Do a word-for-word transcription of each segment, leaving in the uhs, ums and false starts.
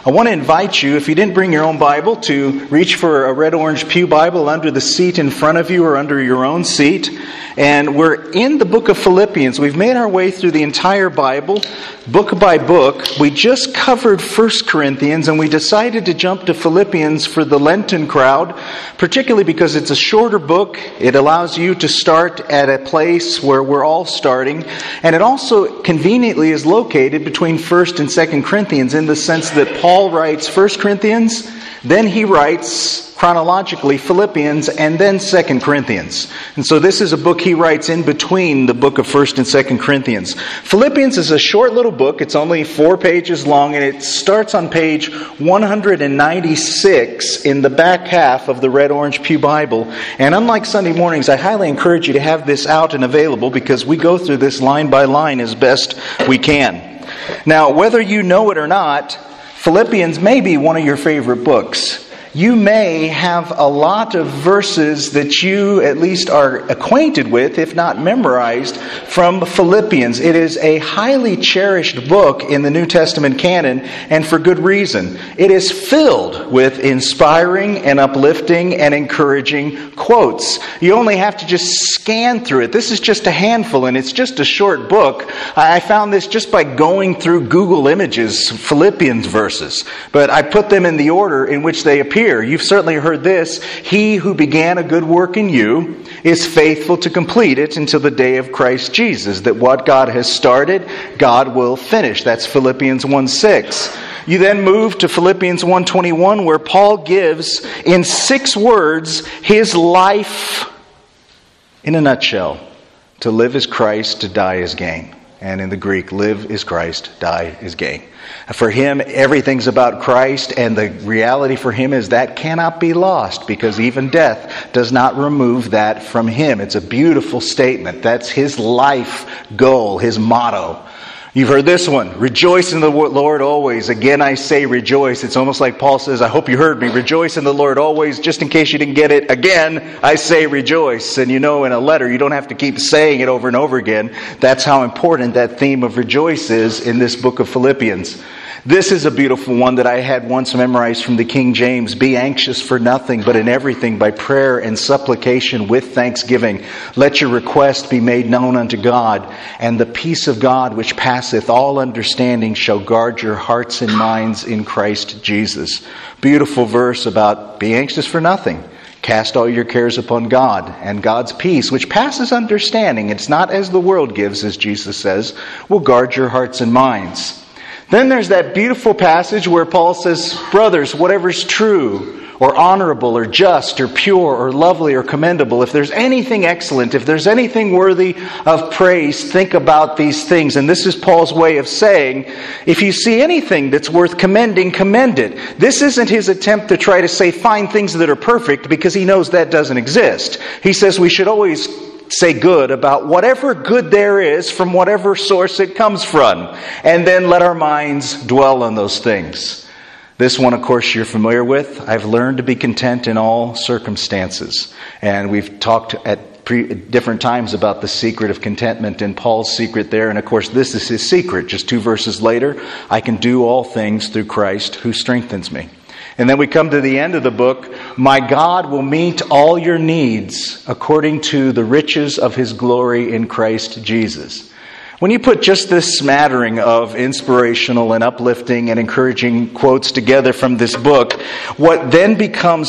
I want to invite you, if you didn't bring your own Bible, to reach for a red-orange pew Bible under the seat in front of you or under your own seat. And we're in the book of Philippians. We've made our way through the entire Bible, book by book. We just covered First Corinthians, and we decided to jump to Philippians for the Lenten crowd, particularly because it's a shorter book. It allows you to start at a place where we're all starting. And it also conveniently is located between First and Second Corinthians in the sense that Paul writes First Corinthians, then he writes chronologically Philippians, and then Second Corinthians. And so this is a book he writes in between the book of First and Second Corinthians. Philippians is a short little book. It's only four pages long, and it starts on page one hundred ninety-six in the back half of the red-orange pew Bible. And unlike Sunday mornings, I highly encourage you to have this out and available because we go through this line by line as best we can. Now, whether you know it or not, Philippians may be one of your favorite books. You may have a lot of verses that you at least are acquainted with, if not memorized, from Philippians. It is a highly cherished book in the New Testament canon, and for good reason. It is filled with inspiring and uplifting and encouraging quotes. You only have to just scan through it. This is just a handful, and it's just a short book. I found this just by going through Google Images, Philippians verses. But I put them in the order in which they appear. You've certainly heard this. He who began a good work in you is faithful to complete it until the day of Christ Jesus. That what God has started, God will finish. That's Philippians one six. You then move to Philippians one twenty-one, where Paul gives in six words his life in a nutshell. To live is Christ, to die is gain. And in the Greek, live is Christ, die is gain. For him, everything's about Christ, and the reality for him is that cannot be lost, because even death does not remove that from him. It's a beautiful statement. That's his life goal, his motto. You've heard this one. Rejoice in the Lord always. Again, I say rejoice. It's almost like Paul says, I hope you heard me. Rejoice in the Lord always. Just in case you didn't get it, again, I say rejoice. And you know, in a letter, you don't have to keep saying it over and over again. That's how important that theme of rejoice is in this book of Philippians. This is a beautiful one that I had once memorized from the King James. Be anxious for nothing, but in everything by prayer and supplication with thanksgiving. Let your request be made known unto God, and the peace of God which passeth all understanding shall guard your hearts and minds in Christ Jesus. Beautiful verse about be anxious for nothing. Cast all your cares upon God, and God's peace, which passes understanding, it's not as the world gives, as Jesus says, will guard your hearts and minds. Then there's that beautiful passage where Paul says, brothers, whatever's true or honorable or just or pure or lovely or commendable, if there's anything excellent, if there's anything worthy of praise, think about these things. And this is Paul's way of saying, if you see anything that's worth commending, commend it. This isn't his attempt to try to say find things that are perfect, because he knows that doesn't exist. He says we should always say good about whatever good there is from whatever source it comes from. And then let our minds dwell on those things. This one, of course, you're familiar with. I've learned to be content in all circumstances. And we've talked at pre- different times about the secret of contentment and Paul's secret there. And of course, this is his secret. Just two verses later, I can do all things through Christ who strengthens me. And then we come to the end of the book. My God will meet all your needs according to the riches of His glory in Christ Jesus. When you put just this smattering of inspirational and uplifting and encouraging quotes together from this book, what then becomes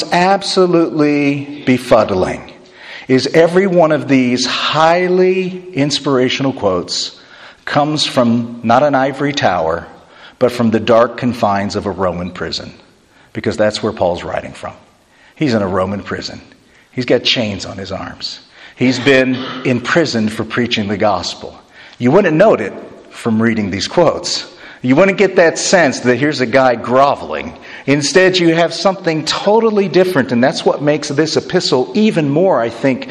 absolutely befuddling is every one of these highly inspirational quotes comes from not an ivory tower, but from the dark confines of a Roman prison. Because that's where Paul's writing from. He's in a Roman prison. He's got chains on his arms. He's been imprisoned for preaching the gospel. You wouldn't note it from reading these quotes. You wouldn't get that sense that here's a guy groveling. Instead, you have something totally different, and that's what makes this epistle even more, I think,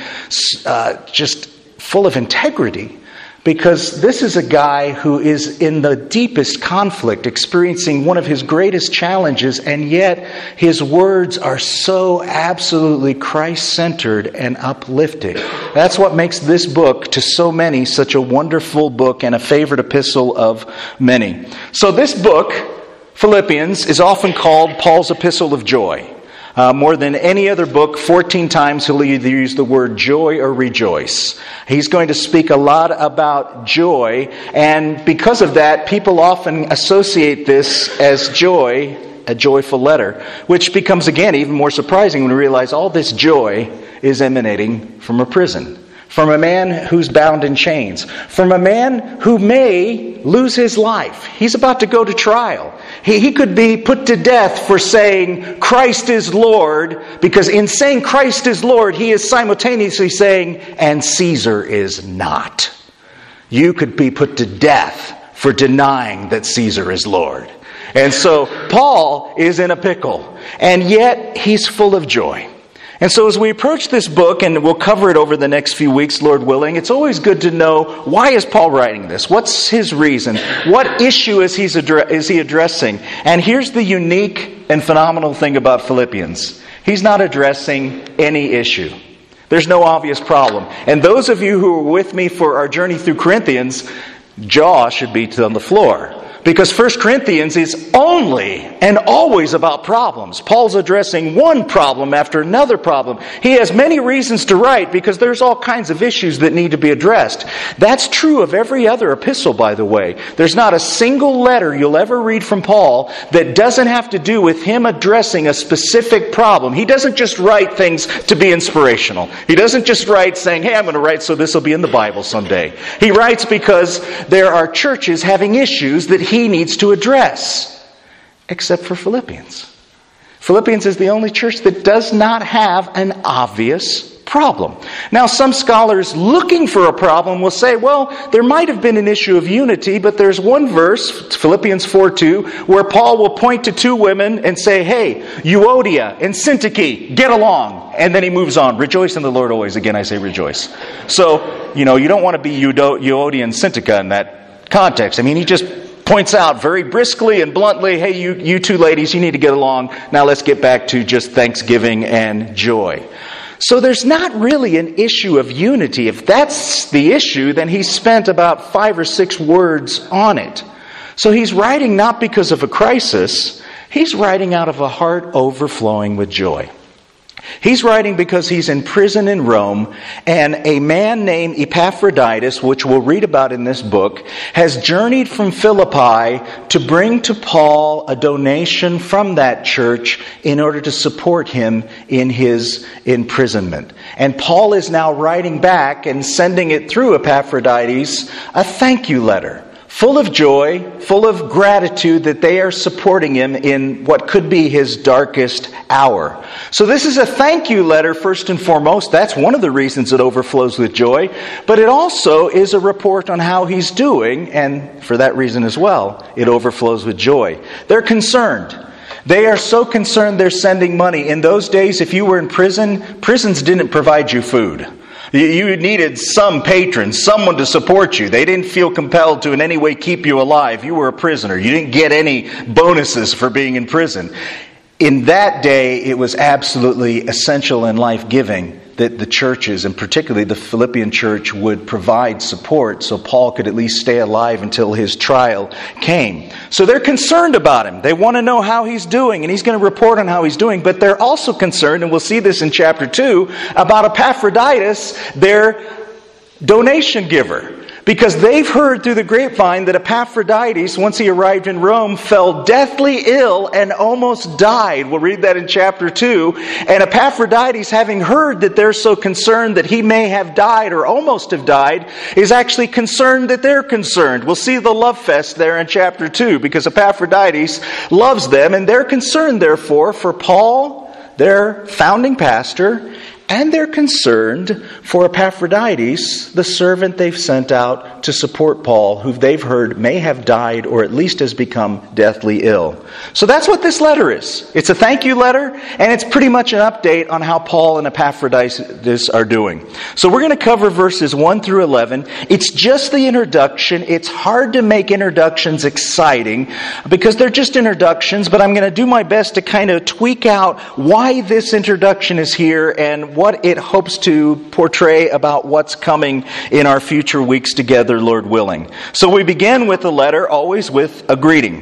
uh, just full of integrity. Because this is a guy who is in the deepest conflict, experiencing one of his greatest challenges, and yet his words are so absolutely Christ-centered and uplifting. That's what makes this book, to so many, such a wonderful book and a favorite epistle of many. So this book Philippians is often called Paul's epistle of joy. Uh, more than any other book, fourteen times he'll either use the word joy or rejoice. He's going to speak a lot about joy, and because of that, people often associate this as joy, a joyful letter, which becomes, again, even more surprising when we realize all this joy is emanating from a prison. From a man who's bound in chains. From a man who may lose his life. He's about to go to trial. He, he could be put to death for saying Christ is Lord, because in saying Christ is Lord, he is simultaneously saying, and Caesar is not. You could be put to death for denying that Caesar is Lord. And so Paul is in a pickle, and yet he's full of joy. And so as we approach this book, and we'll cover it over the next few weeks, Lord willing, it's always good to know, why is Paul writing this? What's his reason? What issue is, he's addre- is he addressing? And here's the unique and phenomenal thing about Philippians. He's not addressing any issue. There's no obvious problem. And those of you who were with me for our journey through Corinthians, jaw should be on the floor. Because First Corinthians is only and always about problems. Paul's addressing one problem after another problem. He has many reasons to write because there's all kinds of issues that need to be addressed. That's true of every other epistle, by the way. There's not a single letter you'll ever read from Paul that doesn't have to do with him addressing a specific problem. He doesn't just write things to be inspirational. He doesn't just write saying, hey, I'm going to write so this will be in the Bible someday. He writes because there are churches having issues that he He needs to address, except for Philippians. Philippians is the only church that does not have an obvious problem. Now, some scholars looking for a problem will say, well, there might have been an issue of unity, but there's one verse, Philippians four two, where Paul will point to two women and say, hey, Euodia and Syntyche, get along. And then he moves on. Rejoice in the Lord always. Again, I say rejoice. So, you know, you don't want to be Euodia and Syntyche in that context. I mean, he just points out very briskly and bluntly, hey, you, you two ladies, you need to get along. Now let's get back to just thanksgiving and joy. So there's not really an issue of unity. If that's the issue, then he spent about five or six words on it. So he's writing not because of a crisis. He's writing out of a heart overflowing with joy. He's writing because he's in prison in Rome, and a man named Epaphroditus, which we'll read about in this book, has journeyed from Philippi to bring to Paul a donation from that church in order to support him in his imprisonment. And Paul is now writing back and sending it through Epaphroditus a thank you letter. Full of joy, full of gratitude that they are supporting him in what could be his darkest hour. So this is a thank you letter first and foremost. That's one of the reasons it overflows with joy. But it also is a report on how he's doing, and for that reason as well, it overflows with joy. They're concerned. They are so concerned they're sending money. In those days, if you were in prison, prisons didn't provide you food. You needed some patron, someone to support you. They didn't feel compelled to in any way keep you alive. You were a prisoner. You didn't get any bonuses for being in prison. In that day, it was absolutely essential and life-giving that the churches, and particularly the Philippian church, would provide support so Paul could at least stay alive until his trial came. So they're concerned about him. They want to know how he's doing, and he's going to report on how he's doing. But they're also concerned, and we'll see this in chapter two, about Epaphroditus, their donation giver. Because they've heard through the grapevine that Epaphroditus, once he arrived in Rome, fell deathly ill and almost died. We'll read that in chapter two. And Epaphroditus, having heard that they're so concerned that he may have died or almost have died, is actually concerned that they're concerned. We'll see the love fest there in chapter two, because Epaphroditus loves them, and they're concerned, therefore, for Paul, their founding pastor, and they're concerned for Epaphroditus, the servant they've sent out to support Paul, who they've heard may have died or at least has become deathly ill. So that's what this letter is. It's a thank you letter, and it's pretty much an update on how Paul and Epaphroditus are doing. So we're going to cover verses one through eleven. It's just the introduction. It's hard to make introductions exciting because they're just introductions, but I'm going to do my best to kind of tweak out why this introduction is here and what it hopes to portray about what's coming in our future weeks together, Lord willing. So we begin with the letter, always with a greeting.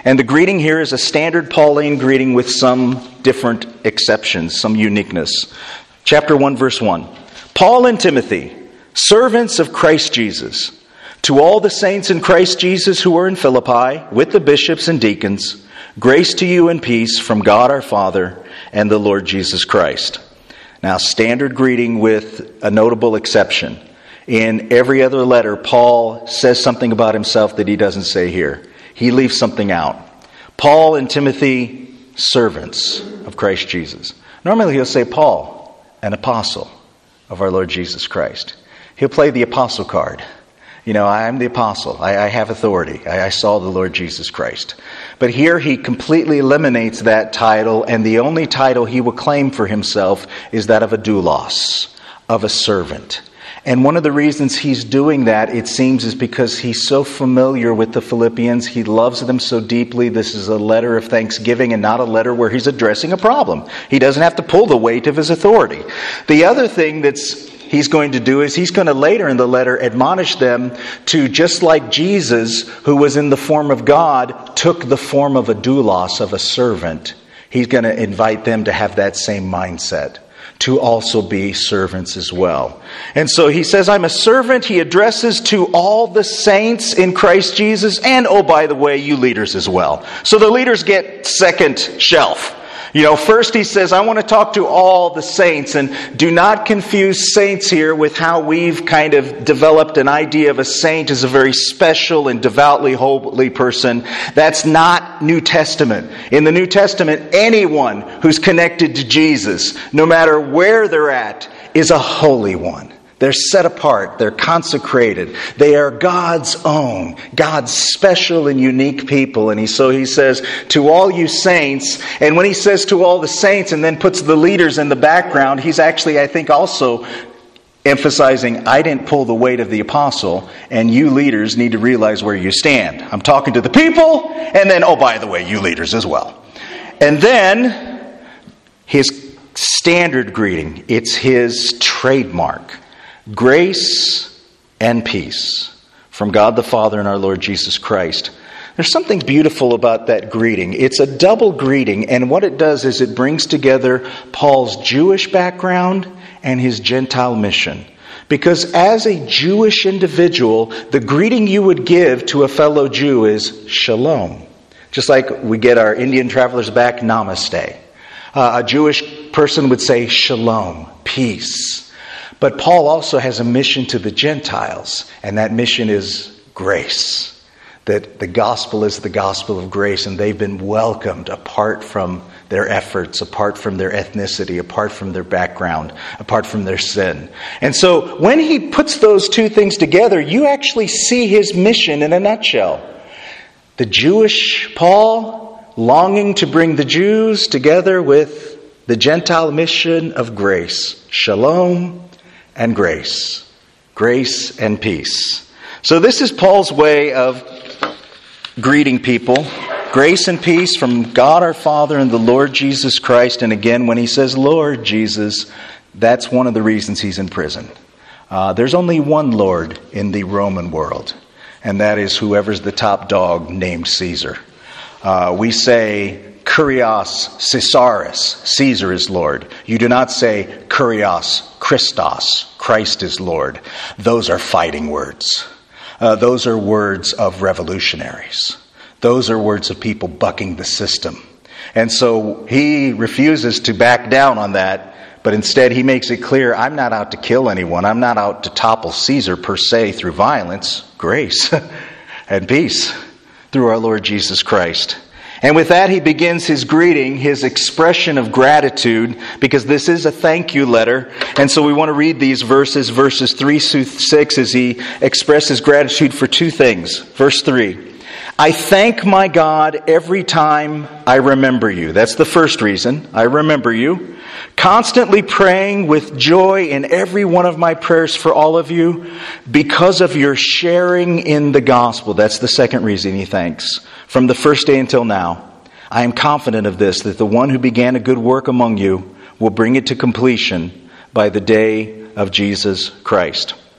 And the greeting here is a standard Pauline greeting with some different exceptions, some uniqueness. Chapter one, verse one. Paul and Timothy, servants of Christ Jesus, to all the saints in Christ Jesus who are in Philippi, with the bishops and deacons, grace to you and peace from God our Father and the Lord Jesus Christ. Now, standard greeting with a notable exception. In every other letter, Paul says something about himself that he doesn't say here. He leaves something out. Paul and Timothy, servants of Christ Jesus. Normally he'll say Paul, an apostle of our Lord Jesus Christ. He'll play the apostle card. You know, I'm the apostle. I, I have authority. I, I saw the Lord Jesus Christ. But here he completely eliminates that title, and the only title he will claim for himself is that of a doulos, of a servant. And one of the reasons he's doing that, it seems, is because he's so familiar with the Philippians. He loves them so deeply. This is a letter of thanksgiving and not a letter where he's addressing a problem. He doesn't have to pull the weight of his authority. The other thing that's he's going to do is he's going to later in the letter admonish them to, just like Jesus, who was in the form of God, took the form of a doulos, of a servant. He's going to invite them to have that same mindset, to also be servants as well. And so he says, I'm a servant. He addresses to all the saints in Christ Jesus, and oh, by the way, you leaders as well. So the leaders get second shelf. You know, first he says, I want to talk to all the saints, and do not confuse saints here with how we've kind of developed an idea of a saint as a very special and devoutly holy person. That's not New Testament. In the New Testament, anyone who's connected to Jesus, no matter where they're at, is a holy one. They're set apart. They're consecrated. They are God's own, God's special and unique people. And he, so he says, to all you saints, and when he says to all the saints and then puts the leaders in the background, he's actually, I think, also emphasizing, I didn't pull the weight of the apostle, and you leaders need to realize where you stand. I'm talking to the people, and then, oh, by the way, you leaders as well. And then his standard greeting, it's his trademark. Grace and peace from God the Father and our Lord Jesus Christ. There's something beautiful about that greeting. It's a double greeting, and what it does is it brings together Paul's Jewish background and his Gentile mission. Because as a Jewish individual, the greeting you would give to a fellow Jew is shalom. Just like we get our Indian travelers back, namaste. Uh, a Jewish person would say shalom, peace. But Paul also has a mission to the Gentiles, and that mission is grace. That the gospel is the gospel of grace, and they've been welcomed apart from their efforts, apart from their ethnicity, apart from their background, apart from their sin. And so when he puts those two things together, you actually see his mission in a nutshell. The Jewish Paul longing to bring the Jews together with the Gentile mission of grace. Shalom and grace. Grace and peace. So this is Paul's way of greeting people. Grace and peace from God our Father and the Lord Jesus Christ. And again, when he says Lord Jesus, that's one of the reasons he's in prison. Uh, there's only one Lord in the Roman world, and that is whoever's the top dog named Caesar. Uh, we say Kurios Caesaris, Caesar is Lord. You do not say Kurios Christos, Christ is Lord. Those are fighting words. Uh, those are words of revolutionaries. Those are words of people bucking the system. And so he refuses to back down on that, but instead he makes it clear, I'm not out to kill anyone. I'm not out to topple Caesar per se through violence. Grace and peace through our Lord Jesus Christ. And with that, he begins his greeting, his expression of gratitude, because this is a thank you letter. And so we want to read these verses, verses three through six, as he expresses gratitude for two things. Verse three, I thank my God every time I remember you. That's the first reason. I remember you. Constantly praying with joy in every one of my prayers for all of you because of your sharing in the gospel. That's the second reason he thanks. From the first day until now, I am confident of this, that the one who began a good work among you will bring it to completion by the day of Jesus Christ.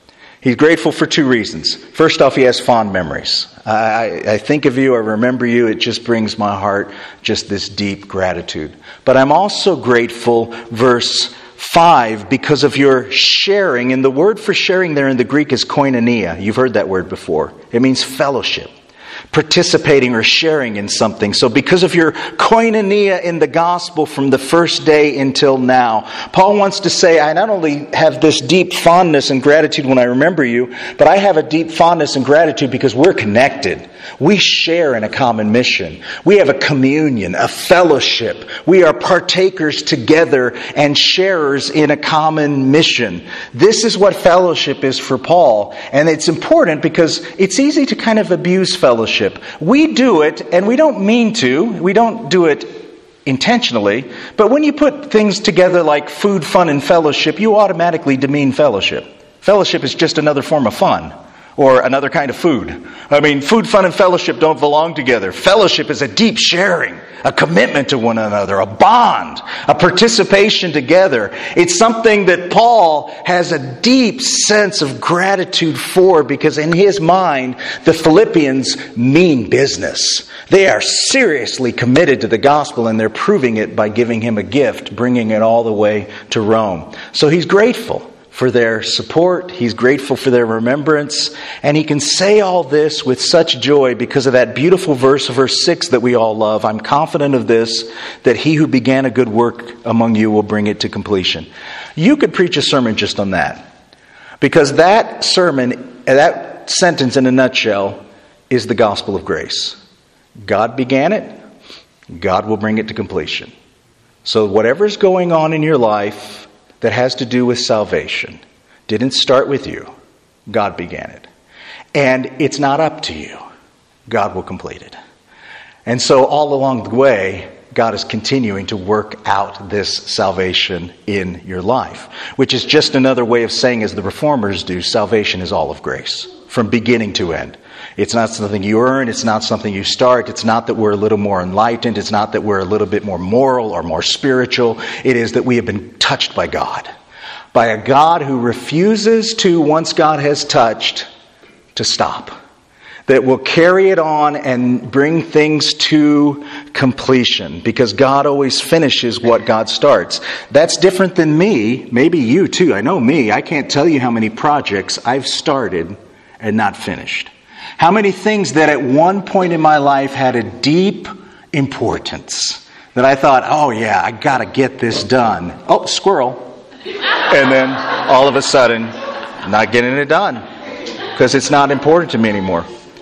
He's grateful for two reasons. First off, he has fond memories. I, I think of you, I remember you, it just brings my heart just this deep gratitude. But I'm also grateful, verse five, because of your sharing. And the word for sharing there in the Greek is koinonia. You've heard that word before. It means fellowship, participating or sharing in something. So because of your koinonia in the gospel from the first day until now, Paul wants to say, I not only have this deep fondness and gratitude when I remember you, but I have a deep fondness and gratitude because we're connected. We share in a common mission. We have a communion, a fellowship. We are partakers together and sharers in a common mission. This is what fellowship is for Paul. And it's important because it's easy to kind of abuse fellowship. We do it, and we don't mean to. We don't do it intentionally. But when you put things together like food, fun, and fellowship, you automatically demean fellowship. Fellowship is just another form of fun. Or another kind of food. I mean, food, fun, and fellowship don't belong together. Fellowship is a deep sharing, a commitment to one another, a bond, a participation together. It's something that Paul has a deep sense of gratitude for because in his mind, the Philippians mean business. They are seriously committed to the gospel and they're proving it by giving him a gift, bringing it all the way to Rome. So he's grateful for their support. He's grateful for their remembrance. And he can say all this with such joy because of that beautiful verse, verse six that we all love. I'm confident of this, that he who began a good work among you will bring it to completion. You could preach a sermon just on that. Because that sermon, that sentence in a nutshell, is the gospel of grace. God began it. God will bring it to completion. So whatever's going on in your life that has to do with salvation didn't start with you. God began it. And it's not up to you. God will complete it. And so all along the way, God is continuing to work out this salvation in your life. Which is just another way of saying, as the Reformers do, salvation is all of grace. From beginning to end. It's not something you earn. It's not something you start. It's not that we're a little more enlightened. It's not that we're a little bit more moral or more spiritual. It is that we have been touched by God. By a God who refuses to, once God has touched, to stop. That will carry it on and bring things to completion. Because God always finishes what God starts. That's different than me. Maybe you too. I know me. I can't tell you how many projects I've started and not finished. How many things that at one point in my life had a deep importance that I thought, oh yeah, I got to get this done. Oh, squirrel. And then all of a sudden, not getting it done because it's not important to me anymore.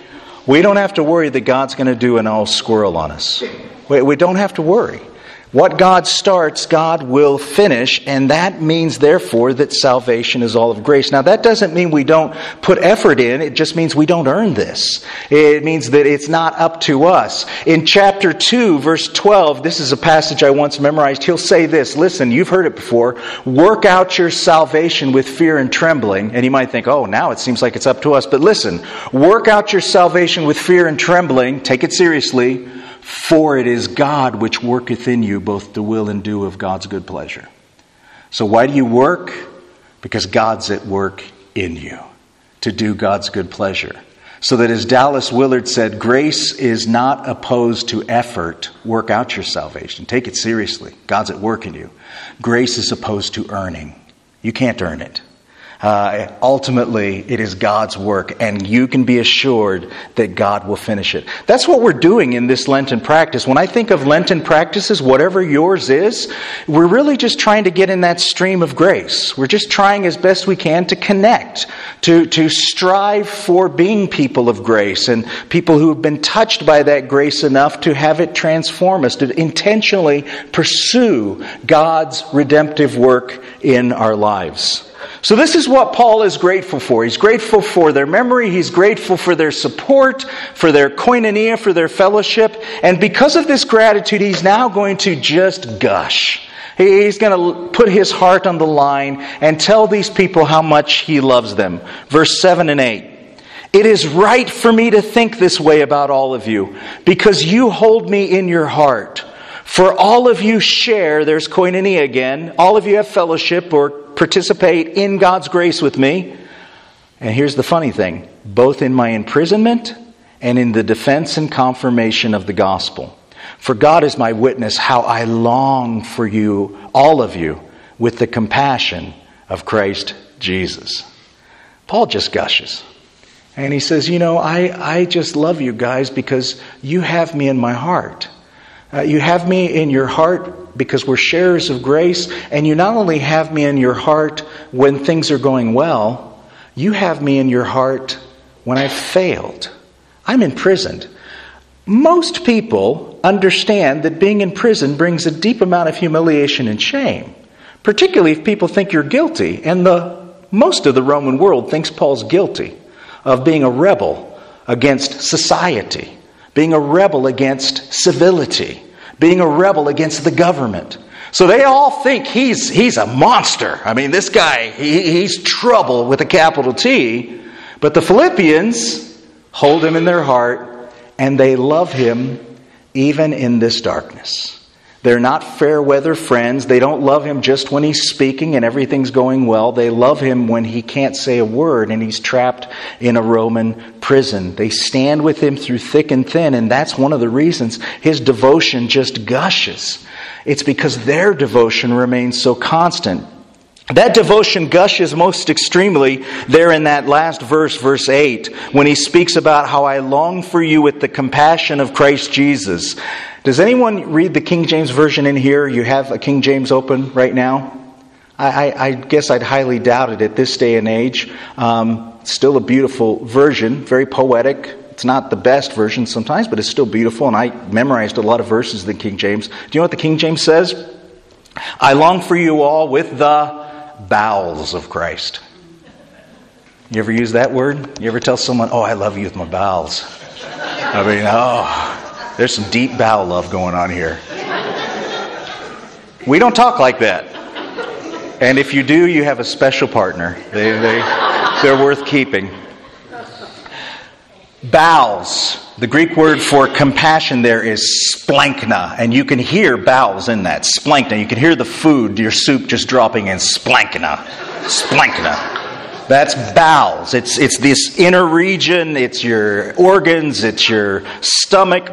We don't have to worry that God's going to do an all squirrel on us. We, we don't have to worry. What God starts, God will finish, and that means, therefore, that salvation is all of grace. Now, that doesn't mean we don't put effort in. It just means we don't earn this. It means that it's not up to us. In chapter two, verse twelve, this is a passage I once memorized. He'll say this. Listen, you've heard it before. Work out your salvation with fear and trembling. And you might think, oh, now it seems like it's up to us. But listen, work out your salvation with fear and trembling. Take it seriously. For it is God which worketh in you both to will and do of God's good pleasure. So why do you work? Because God's at work in you to do God's good pleasure. So that as Dallas Willard said, grace is not opposed to effort. Work out your salvation. Take it seriously. God's at work in you. Grace is opposed to earning. You can't earn it. Uh, ultimately, it is God's work, and you can be assured that God will finish it. That's what we're doing in this Lenten practice. When I think of Lenten practices, whatever yours is, we're really just trying to get in that stream of grace. We're just trying as best we can to connect, to, to strive for being people of grace, and people who have been touched by that grace enough to have it transform us, to intentionally pursue God's redemptive work in our lives. So this is what Paul is grateful for. He's grateful for their memory. He's grateful for their support, for their koinonia, for their fellowship. And because of this gratitude, he's now going to just gush. He's going to put his heart on the line and tell these people how much he loves them. Verse seven and eight. It is right for me to think this way about all of you, because you hold me in your heart. For all of you share, there's koinonia again, all of you have fellowship or participate in God's grace with me. And here's the funny thing, both in my imprisonment and in the defense and confirmation of the gospel. For God is my witness how I long for you, all of you, with the compassion of Christ Jesus. Paul just gushes. And he says, you know, I, I just love you guys because you have me in my heart. Uh, you have me in your heart because we're sharers of grace. And you not only have me in your heart when things are going well, you have me in your heart when I've failed. I'm imprisoned. Most people understand that being in prison brings a deep amount of humiliation and shame, particularly if people think you're guilty. And the most of the Roman world thinks Paul's guilty of being a rebel against society, being a rebel against civility, being a rebel against the government. So they all think he's he's a monster. I mean, this guy, he, he's trouble with a capital T. But the Philippians hold him in their heart, and they love him even in this darkness. They're not fair weather friends. They don't love him just when he's speaking and everything's going well. They love him when he can't say a word and he's trapped in a Roman prison. They stand with him through thick and thin, and that's one of the reasons his devotion just gushes. It's because their devotion remains so constant. That devotion gushes most extremely there in that last verse, verse eight, when he speaks about how I long for you with the compassion of Christ Jesus. Does anyone read the King James Version in here? You have a King James open right now? I, I, I guess I'd highly doubt it at this day and age. Um, still a beautiful version, very poetic. It's not the best version sometimes, but it's still beautiful, and I memorized a lot of verses in the King James. Do you know what the King James says? I long for you all with the bowels of Christ. You ever use that word? You ever tell someone, oh, I love you with my bowels? I mean, oh, there's some deep bowel love going on here. We don't talk like that. And if you do, you have a special partner. They, they, they're worth keeping. Bowels. The Greek word for compassion there is splankna, and you can hear bowels in that. Splankna. You can hear the food, your soup just dropping in. Splankna. Splankna. That's bowels. It's it's this inner region. It's your organs. It's your stomach.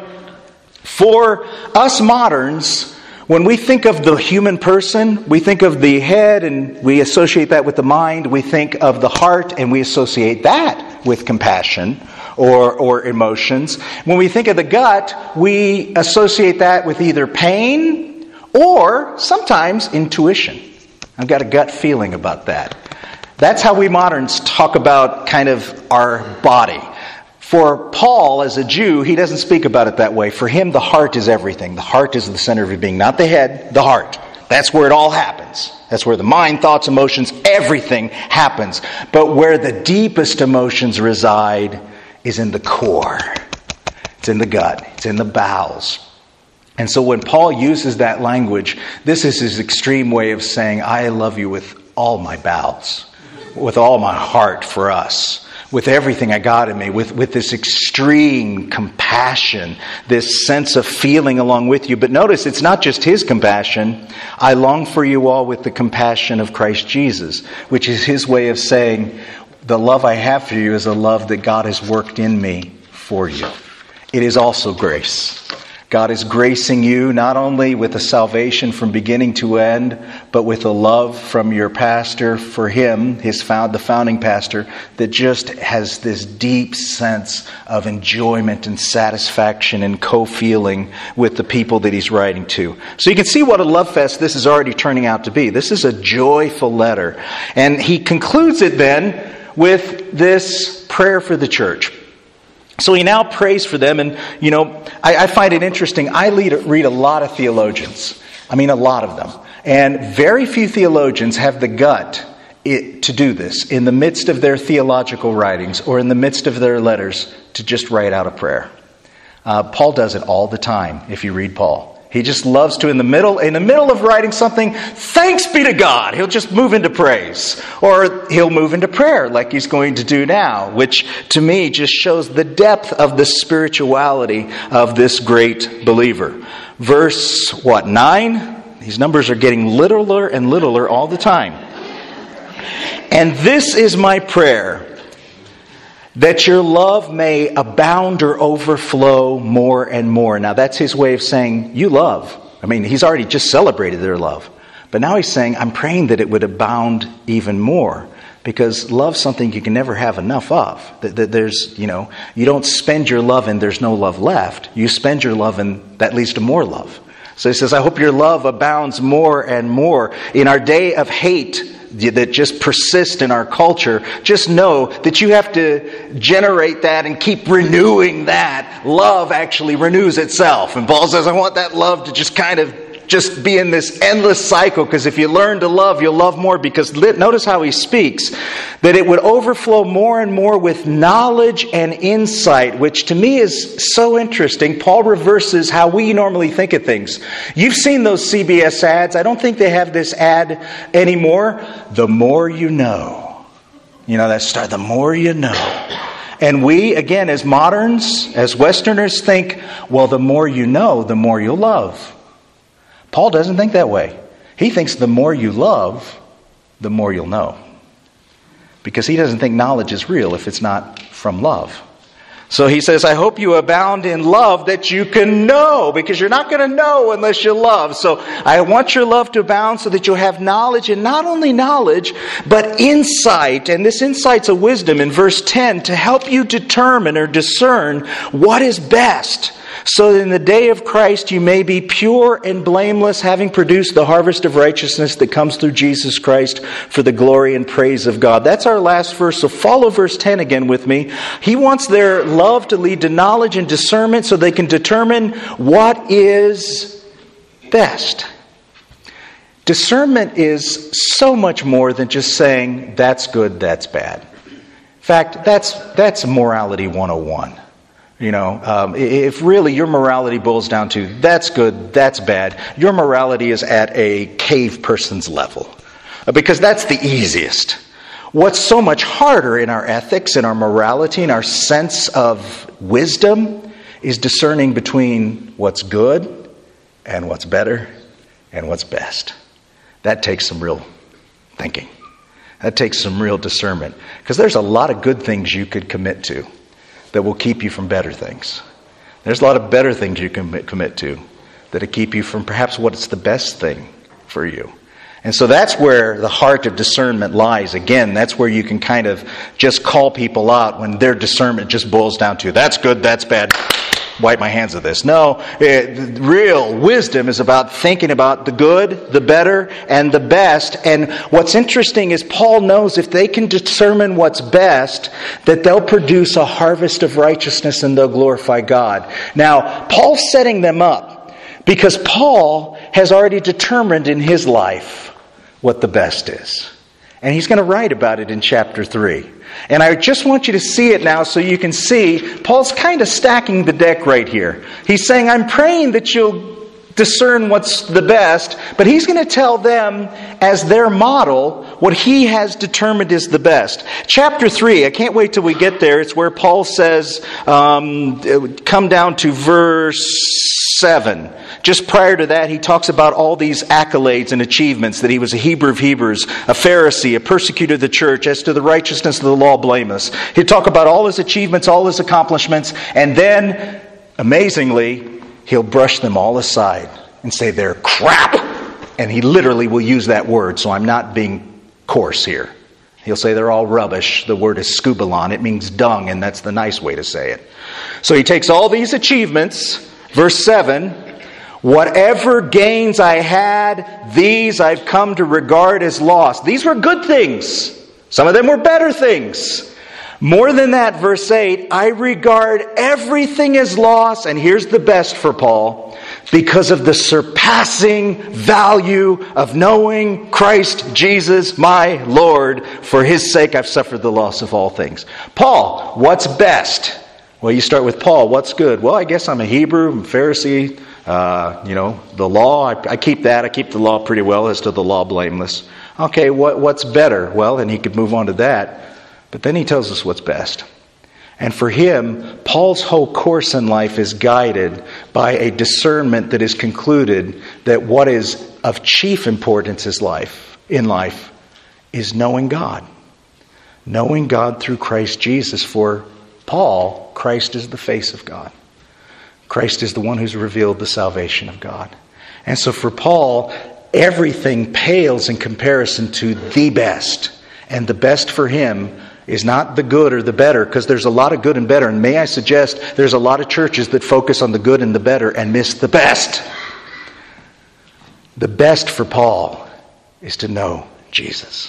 For us moderns, when we think of the human person, we think of the head and we associate that with the mind. We think of the heart and we associate that with compassion or, or emotions. When we think of the gut, we associate that with either pain or sometimes intuition. I've got a gut feeling about that. That's how we moderns talk about kind of our body. For Paul, as a Jew, he doesn't speak about it that way. For him, the heart is everything. The heart is the center of your being. Not the head, the heart. That's where it all happens. That's where the mind, thoughts, emotions, everything happens. But where the deepest emotions reside is in the core. It's in the gut. It's in the bowels. And so when Paul uses that language, this is his extreme way of saying, I love you with all my bowels, with all my heart for us, with everything I got in me, with, with this extreme compassion, this sense of feeling along with you. But notice, it's not just his compassion. I long for you all with the compassion of Christ Jesus, which is his way of saying, the love I have for you is a love that God has worked in me for you. It is also grace. God is gracing you not only with a salvation from beginning to end, but with a love from your pastor for him, his found, the founding pastor, that just has this deep sense of enjoyment and satisfaction and co-feeling with the people that he's writing to. So you can see what a love fest this is already turning out to be. This is a joyful letter. And he concludes it then with this prayer for the church. So he now prays for them, and, you know, I, I find it interesting. I lead, read a lot of theologians. I mean, a lot of them. And very few theologians have the gut it, to do this in the midst of their theological writings or in the midst of their letters to just write out a prayer. Uh, Paul does it all the time if you read Paul. He just loves to, in the middle, in the middle of writing something, thanks be to God. He'll just move into praise. Or he'll move into prayer like he's going to do now, which to me just shows the depth of the spirituality of this great believer. Verse, what, nine? These numbers are getting littler and littler all the time. And this is my prayer, that your love may abound or overflow more and more. Now that's his way of saying, you love. I mean, he's already just celebrated their love. But now he's saying, I'm praying that it would abound even more. Because love's something you can never have enough of. That there's, you know, you don't spend your love and there's no love left. You spend your love and that leads to more love. So he says, I hope your love abounds more and more. In our day of hate that just persists in our culture, just know that you have to generate that and keep renewing that. Love actually renews itself. And Paul says, I want that love to just kind of just be in this endless cycle, because if you learn to love, you'll love more. Because notice how he speaks, that it would overflow more and more with knowledge and insight, which to me is so interesting. Paul reverses how we normally think of things. You've seen those C B S ads. I don't think they have this ad anymore. The more you know. You know, that start, the more you know. And we, again, as moderns, as Westerners, think, well, the more you know, the more you'll love. Paul doesn't think that way. He thinks the more you love, the more you'll know. Because he doesn't think knowledge is real if it's not from love. So he says, I hope you abound in love that you can know, because you're not going to know unless you love. So I want your love to abound so that you'll have knowledge, and not only knowledge, but insight. And this insight's a wisdom in verse ten to help you determine or discern what is best. So that in the day of Christ you may be pure and blameless, having produced the harvest of righteousness that comes through Jesus Christ for the glory and praise of God. That's our last verse. So follow verse ten again with me. He wants their love to lead to knowledge and discernment so they can determine what is best. Discernment is so much more than just saying, that's good, that's bad. In fact, that's, that's morality one oh one. You know, um, if really your morality boils down to that's good, that's bad, your morality is at a cave person's level. Because that's the easiest. What's so much harder in our ethics, in our morality, in our sense of wisdom is discerning between what's good and what's better and what's best. That takes some real thinking. That takes some real discernment. Because there's a lot of good things you could commit to that will keep you from better things. There's a lot of better things you can commit to that'll keep you from perhaps what's the best thing for you. And so that's where the heart of discernment lies. Again, that's where you can kind of just call people out when their discernment just boils down to, that's good, that's bad, wipe my hands of this. No, it, real wisdom is about thinking about the good, the better, and the best. And what's interesting is Paul knows if they can determine what's best, that they'll produce a harvest of righteousness and they'll glorify God. Now, Paul's setting them up because Paul has already determined in his life what the best is. And he's going to write about it in chapter three. And I just want you to see it now so you can see Paul's kind of stacking the deck right here. He's saying, I'm praying that you'll discern what's the best, but he's going to tell them as their model what he has determined is the best. Chapter three, I can't wait till we get there. It's where Paul says, um, come down to verse seven. Just prior to that, he talks about all these accolades and achievements, that he was a Hebrew of Hebrews, a Pharisee, a persecutor of the church, as to the righteousness of the law, blameless. He'd talk about all his achievements, all his accomplishments, and then, amazingly, he'll brush them all aside and say they're crap. And he literally will use that word, so I'm not being coarse here. He'll say they're all rubbish. The word is skubalon. It means dung, and that's the nice way to say it. So he takes all these achievements, verse seven, whatever gains I had, these I've come to regard as loss. These were good things. Some of them were better things. More than that, verse eight, I regard everything as loss, and here's the best for Paul, because of the surpassing value of knowing Christ Jesus my Lord. For His sake I've suffered the loss of all things. Paul, what's best? Well, you start with Paul. What's good? Well, I guess I'm a Hebrew, I'm a Pharisee. Uh, you know, the law, I, I keep that. I keep the law pretty well as to the law blameless. Okay, what, what's better? Well, then he could move on to that. But then he tells us what's best. And for him, Paul's whole course in life is guided by a discernment that is concluded that what is of chief importance is life, in life is knowing God. Knowing God through Christ Jesus. For Paul, Christ is the face of God. Christ is the one who's revealed the salvation of God. And so for Paul, everything pales in comparison to the best. And the best for him is not the good or the better, because there's a lot of good and better. And may I suggest, there's a lot of churches that focus on the good and the better and miss the best. The best for Paul is to know Jesus.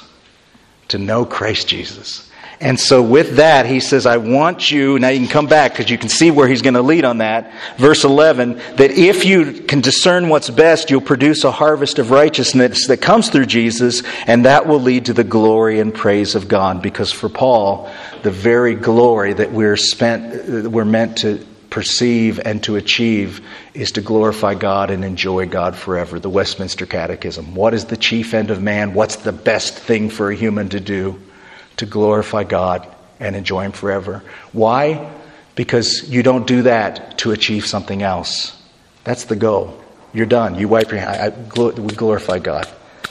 To know Christ Jesus. And so with that, he says, I want you, now you can come back because you can see where he's going to lead on that. Verse eleven, that if you can discern what's best, you'll produce a harvest of righteousness that comes through Jesus, and that will lead to the glory and praise of God. Because for Paul, the very glory that we're spent, we're meant to perceive and to achieve is to glorify God and enjoy God forever. The Westminster Catechism. What is the chief end of man? What's the best thing for a human to do? To glorify God and enjoy Him forever. Why? Because you don't do that to achieve something else. That's the goal. You're done. You wipe your hand. We glorify God.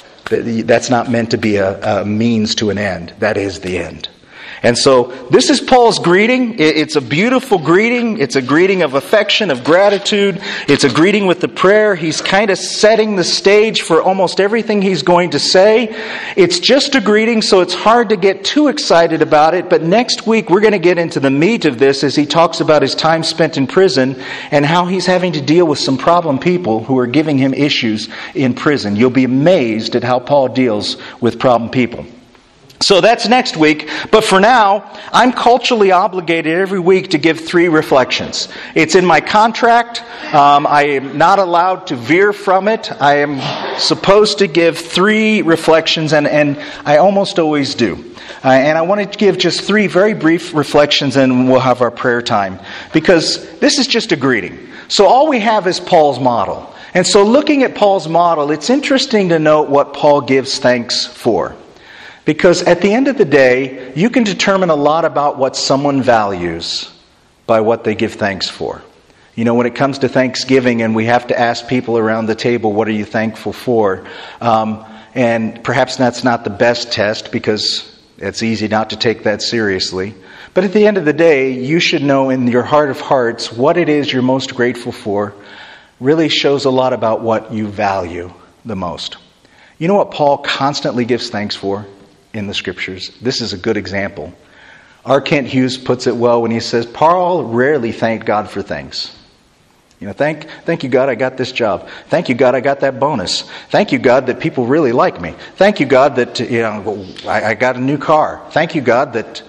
That's not meant to be a, a means to an end. That is the end. And so this is Paul's greeting. It's a beautiful greeting. It's a greeting of affection, of gratitude. It's a greeting with the prayer. He's kind of setting the stage for almost everything he's going to say. It's just a greeting, so it's hard to get too excited about it. But next week we're going to get into the meat of this as he talks about his time spent in prison and how he's having to deal with some problem people who are giving him issues in prison. You'll be amazed at how Paul deals with problem people. So that's next week. But for now, I'm culturally obligated every week to give three reflections. It's in my contract. Um, I am not allowed to veer from it. I am supposed to give three reflections, and, and I almost always do. Uh, and I want to give just three very brief reflections, and we'll have our prayer time. Because this is just a greeting. So all we have is Paul's model. And so looking at Paul's model, it's interesting to note what Paul gives thanks for. Because at the end of the day, you can determine a lot about what someone values by what they give thanks for. You know, when it comes to Thanksgiving and we have to ask people around the table, what are you thankful for? Um, and perhaps that's not the best test because it's easy not to take that seriously. But at the end of the day, you should know in your heart of hearts what it is you're most grateful for really shows a lot about what you value the most. You know what Paul constantly gives thanks for? In the Scriptures. This is a good example. R. Kent Hughes puts it well when he says, Paul rarely thanked God for things. You know, thank thank you, God, I got this job. Thank you, God, I got that bonus. Thank you, God, that people really like me. Thank you, God, that you know I, I got a new car. Thank you, God, that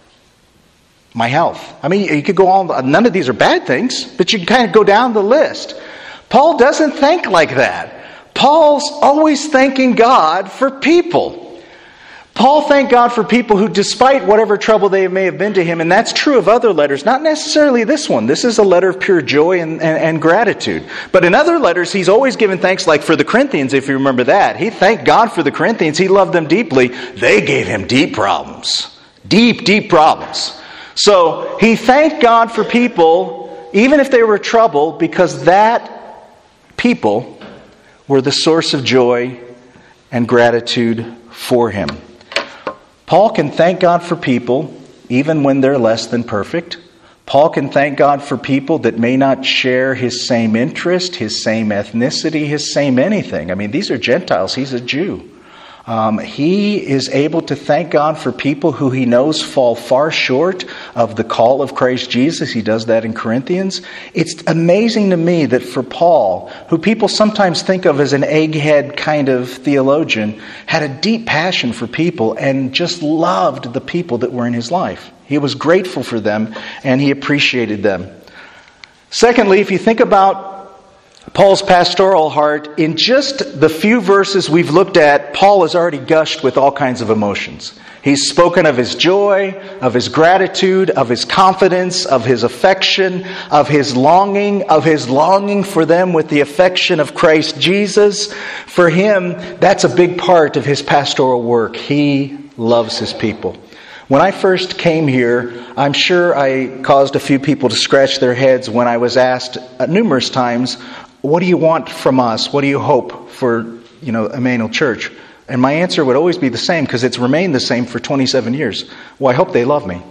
my health. I mean, you could go on. None of these are bad things, but you can kind of go down the list. Paul doesn't think like that. Paul's always thanking God for people. Paul thanked God for people who, despite whatever trouble they may have been to him, and that's true of other letters, not necessarily this one. This is a letter of pure joy and, and, and gratitude. But in other letters, he's always given thanks, like for the Corinthians, if you remember that. He thanked God for the Corinthians. He loved them deeply. They gave him deep problems. Deep, deep problems. So he thanked God for people, even if they were troubled, because that people were the source of joy and gratitude for him. Paul can thank God for people even when they're less than perfect. Paul can thank God for people that may not share his same interest, his same ethnicity, his same anything. I mean, these are Gentiles. He's a Jew. Um, he is able to thank God for people who he knows fall far short of the call of Christ Jesus. He does that in Corinthians. It's amazing to me that for Paul, who people sometimes think of as an egghead kind of theologian, had a deep passion for people and just loved the people that were in his life. He was grateful for them and he appreciated them. Secondly, if you think about Paul's pastoral heart, in just the few verses we've looked at, Paul has already gushed with all kinds of emotions. He's spoken of his joy, of his gratitude, of his confidence, of his affection, of his longing, of his longing for them with the affection of Christ Jesus. For him, that's a big part of his pastoral work. He loves his people. When I first came here, I'm sure I caused a few people to scratch their heads when I was asked numerous times, what do you want from us? What do you hope for, you know, Emmanuel Church? And my answer would always be the same because it's remained the same for twenty-seven years. Well, I hope they love me.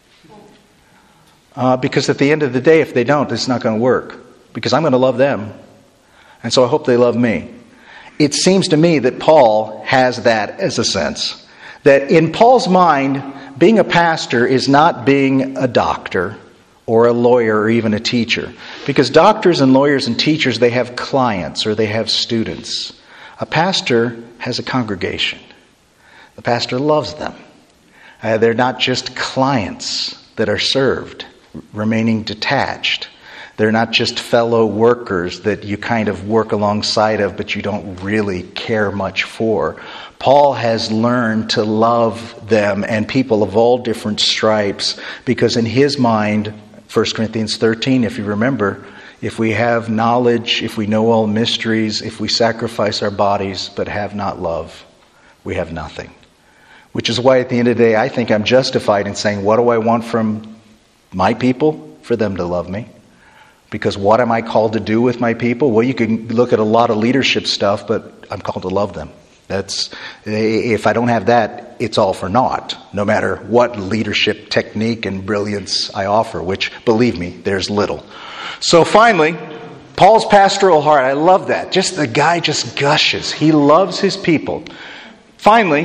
Uh, because at the end of the day, if they don't, it's not going to work. Because I'm going to love them. And so I hope they love me. It seems to me that Paul has that as a sense. That in Paul's mind, being a pastor is not being a doctor or a lawyer or even a teacher. Because doctors and lawyers and teachers, they have clients or they have students. A pastor has a congregation. The pastor loves them. Uh, they're not just clients that are served, remaining detached. They're not just fellow workers that you kind of work alongside of, but you don't really care much for. Paul has learned to love them and people of all different stripes because in his mind, First Corinthians thirteen, if you remember, if we have knowledge, if we know all mysteries, if we sacrifice our bodies but have not love, we have nothing. Which is why at the end of the day, I think I'm justified in saying, what do I want from my people? For them to love me. Because what am I called to do with my people? Well, you can look at a lot of leadership stuff, but I'm called to love them. That's, if I don't have that, it's all for naught, no matter what leadership technique and brilliance I offer, which, believe me, there's little. So finally, Paul's pastoral heart, I love that. Just the guy just gushes. He loves his people. Finally,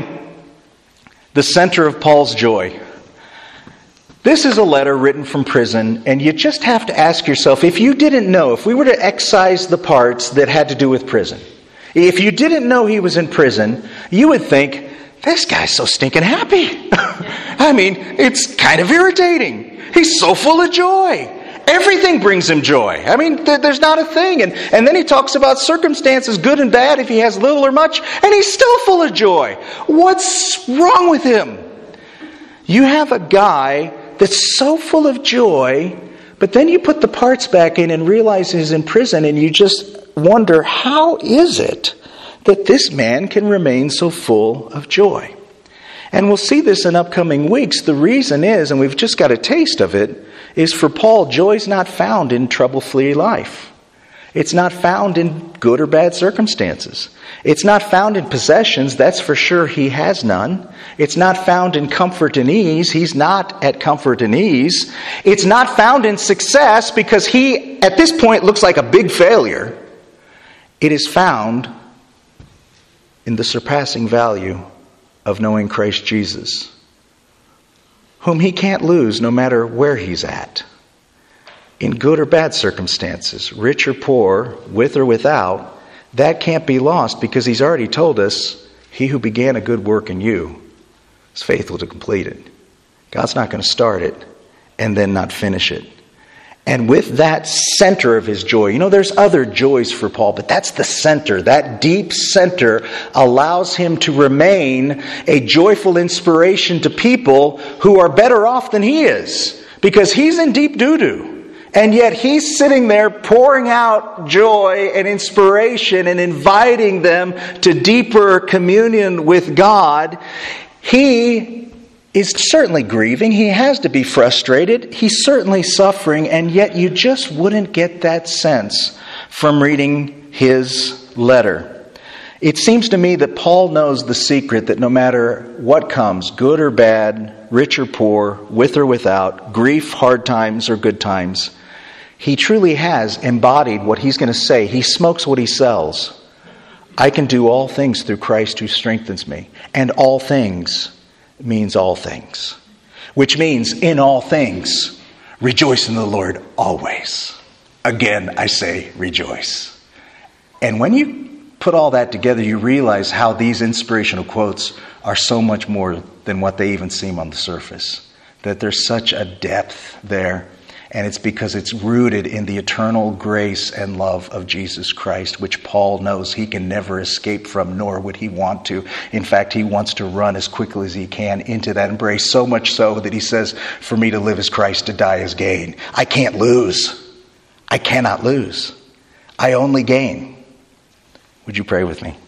the center of Paul's joy. This is a letter written from prison, and you just have to ask yourself, if you didn't know, if we were to excise the parts that had to do with prison, if you didn't know he was in prison, you would think, this guy's so stinking happy. I mean, it's kind of irritating. He's so full of joy. Everything brings him joy. I mean, th- there's not a thing. And, and then he talks about circumstances, good and bad, if he has little or much, and he's still full of joy. What's wrong with him? You have a guy that's so full of joy, but then you put the parts back in and realize he's in prison, and you just wonder, how is it that this man can remain so full of joy? And we'll see this in upcoming weeks. The reason is, and we've just got a taste of it, is for Paul, joy's not found in trouble-free life. It's not found in good or bad circumstances. It's not found in possessions. That's for sure he has none. It's not found in comfort and ease. He's not at comfort and ease. It's not found in success because he, at this point, looks like a big failure. It is found in the surpassing value of knowing Christ Jesus, whom he can't lose no matter where he's at. In good or bad circumstances, rich or poor, with or without, that can't be lost because he's already told us, he who began a good work in you is faithful to complete it. God's not going to start it and then not finish it. And with that center of his joy, you know, there's other joys for Paul, but that's the center. That deep center allows him to remain a joyful inspiration to people who are better off than he is. Because he's in deep doo-doo. And yet he's sitting there pouring out joy and inspiration and inviting them to deeper communion with God. He is certainly grieving. He has to be frustrated. He's certainly suffering. And yet you just wouldn't get that sense from reading his letter. It seems to me that Paul knows the secret that no matter what comes, good or bad, rich or poor, with or without, grief, hard times or good times, he truly has embodied what he's going to say. He smokes what he sells. I can do all things through Christ who strengthens me. And all things means all things. Which means in all things, rejoice in the Lord always. Again, I say rejoice. And when you put all that together, you realize how these inspirational quotes are so much more than what they even seem on the surface. That there's such a depth there. And it's because it's rooted in the eternal grace and love of Jesus Christ, which Paul knows he can never escape from, nor would he want to. In fact, he wants to run as quickly as he can into that embrace, so much so that he says, for me to live is Christ, to die is gain. I can't lose. I cannot lose. I only gain. Would you pray with me?